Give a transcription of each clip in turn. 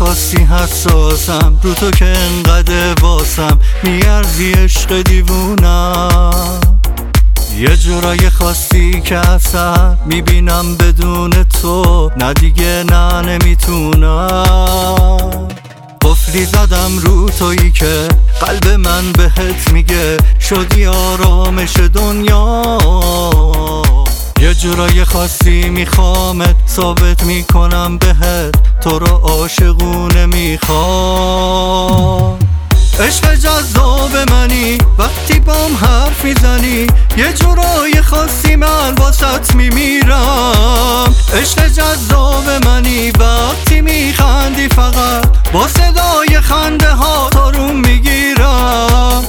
خاصی حساسم، رو تو که انقدر واسم میارزی عشق دیوونم. یه جورای خاصی که اصلا میبینم بدون تو، نه دیگه نه نمیتونم. قفلی زدم رو تویی که قلب من بهت میگه شدی آرامش دنیا. یه جورای خاصی میخوامت، ثابت میکنم بهت تو رو عاشقونه میخوام. عشق جذاب منی وقتی بام حرف میزنی، یه جورای خاصی من واسط میمیرم. عشق جذاب منی وقتی میخندی، فقط با صدای خنده ها آروم میگیرم.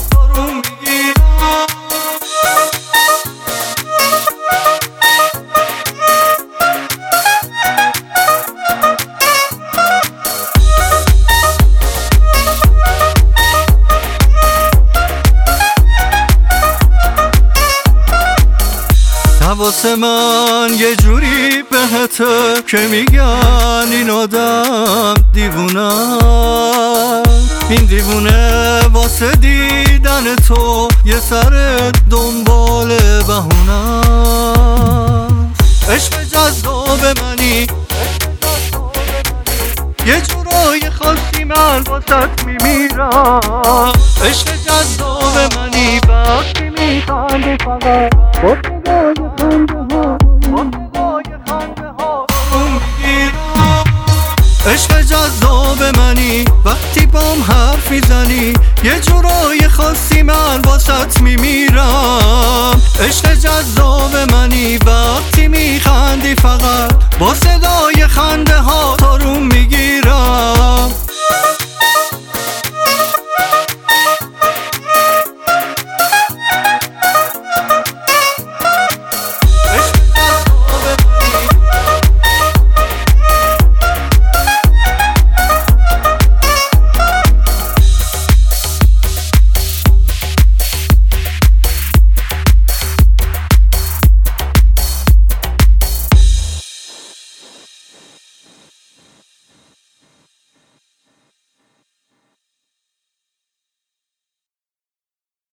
حواس من یه جوری بهته که میگن این آدم دیوونه. این دیوونه واسه دیدن تو یه سر دنبال بهونه. عشق جذاب منی یه جورای خاصی من واسط میمیرم. عشق جذاب منی وقتی میخندی، فقط با صدای خنده ها میگیرم. عشق جذاب منی وقتی بام حرف میزنی، یه جورای خاصی من واسط میمیرم. عشق جذاب منی وقتی میخندی، فقط با صدای خنده ها آروم میگیرم.